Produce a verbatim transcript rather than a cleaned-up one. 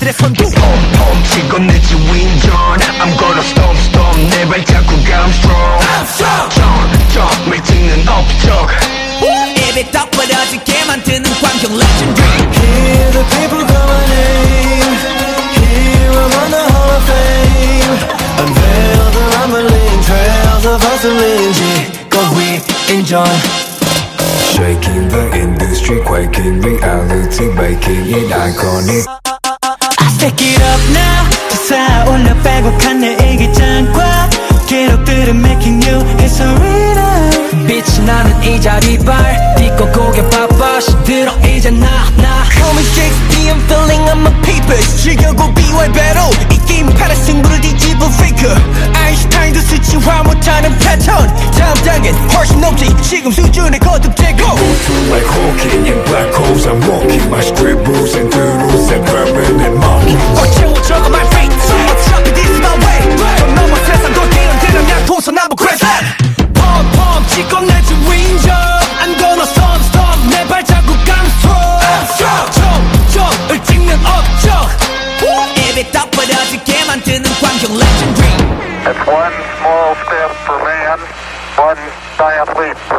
자들의 선두 펌펌 치고 내 주인전 I'm gonna storm storm 내 발자국 I'm strong I'm strong 점점을 찍는 업적 입이 떡 벌어지게 만드는 광경 legendary Hear the people call my name Here I'm on the hall of fame Unveil the rumbling trails of hustling 지고 we enjoy Shaking the industry, quaking reality, making it iconic. I stack it up now 솟아올려 빼곡한 내 일기장과 기록들은 making you history now 빛이 나는 이 자리 발 딛고 고개 바빠 시들어 이제 나나 Call me sixty, I'm filling up my papers 즐겨고 비와이 battle 이 게임 팔아 승부를 뒤집어 faker 아인슈타인도 수치화 못하는 패턴 다음 단계는 훨씬 높지 지금 수준의 거듭되고 Like Hawking in black holes, I'm walking my scribbles and doodles and permanent markings. 어째워 적어 my fate 어차피 this is my way 저 넘어 세상도 뛰어드는 양동서남북 crescent 펌펌 찍고 내 주인전 I'm gonna storm storm 내 발자국 I'm strong I'm strong 점점을 찍는 업적 입이 떡 벌어지게 만드는 광경 legendary It's one small step for man, one giant leap